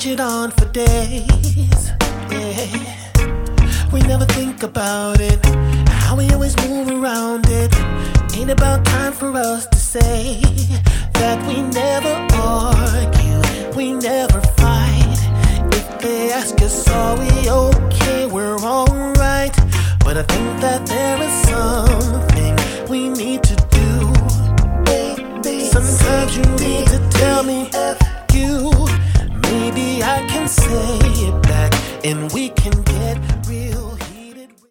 watch it on for days. Yeah. We never think about it, how we always move around it. Ain't about time for us to say that we never argue, we never fight. If they ask us, are we okay, we're alright. But I think that there is something we need to do. Sometimes you need to tell me F you. Maybe I can say it back and we